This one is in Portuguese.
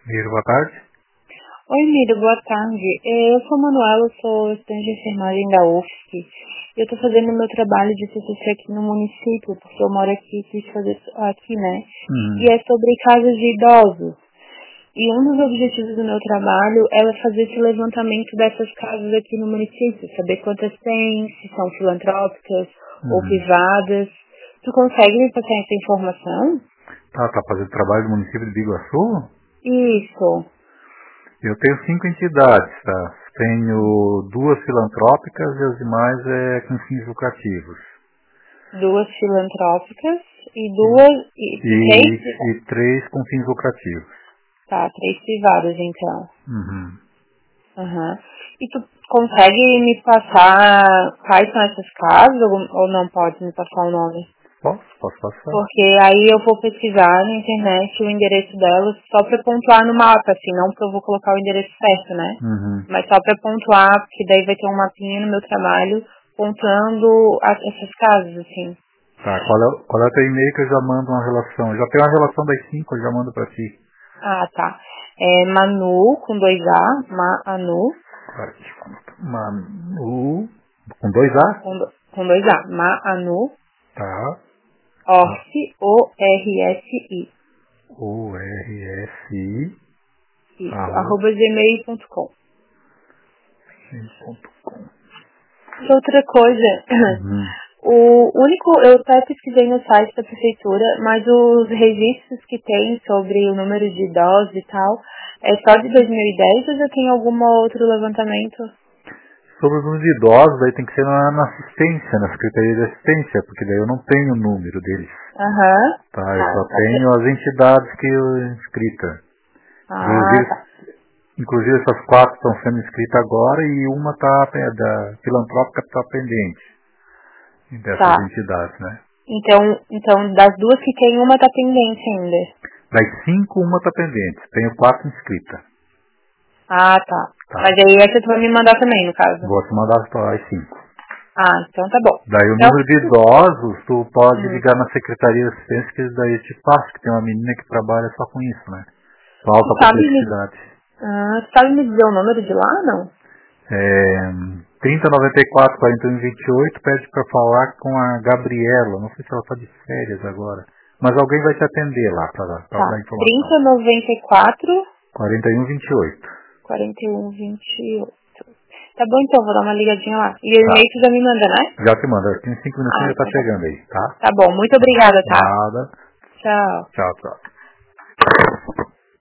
Miro, boa tarde. Oi, Miro, boa tarde. Eu sou a Manuela, eu sou estudante de enfermagem da UFSC. Eu estou fazendo meu trabalho de TCC aqui no município, porque eu moro aqui, quis fazer aqui, né? E é sobre casas de idosos. E um dos objetivos do meu trabalho é fazer esse levantamento dessas casas aqui no município, saber quantas tem, se são filantrópicas ou privadas. Tu consegue me passar essa informação? Tá fazendo trabalho do município de Biguaçu? Isso. Eu tenho 5 entidades, tá? Tenho 2 filantrópicas e as demais com fins lucrativos. 2 filantrópicas e 2 e 3? E 3 com fins lucrativos. Tá, 3 privadas então. Uhum. E tu consegue me passar quais são essas casas ou não pode me passar o nome? Posso passar. Porque aí eu vou pesquisar na internet o endereço delas só pra pontuar no mapa, assim, não porque eu vou colocar o endereço certo, né? Uhum. Mas só pra pontuar, porque daí vai ter um mapinha no meu trabalho pontuando essas casas, assim. Tá, qual é o teu e-mail que eu já mando uma relação? Eu já tenho uma relação das 5, eu já mando pra ti. Ah, tá. É Manu, com 2A, Manu. Manu, com 2A? Com 2A, Manu. Tá. Orsi, O-R-S-I. O-R-S-I. Isso, @gmail.com. E outra coisa, eu até pesquisei no site da prefeitura, mas os registros que tem sobre o número de idosos e tal, é só de 2010 ou já tem algum outro levantamento? Sobre o número de idosos, aí tem que ser na assistência, na Secretaria de Assistência, porque daí eu não tenho o número deles. Tá, eu só tenho as entidades que eu inscrita. Inclusive essas 4 estão sendo inscritas agora e uma da filantrópica está pendente dessas entidades, né? Então, das 2 que tem, uma tá pendente ainda. Das 5, uma está pendente. Tenho 4 inscritas. Tá. Mas aí essa tu vai me mandar também, no caso? Vou te mandar para as 5. Então tá bom. Daí o número de idosos, tu pode ligar na Secretaria de Assistência, que daí eu te passo, que tem uma menina que trabalha só com isso, né? Só alta complexidade. Sabe me dizer o número de lá, não? 3094 41 28, pede para falar com a Gabriela, não sei se ela está de férias agora, mas alguém vai te atender lá para dar informação. 3094 41 28. 41 28. Tá bom, então, vou dar uma ligadinha lá. E o e-mail tu já me manda, né? Já te manda, tem 5 minutinhos já tá chegando aí, tá? Tá bom, muito obrigada, tá? Nada. Tchau. Tchau.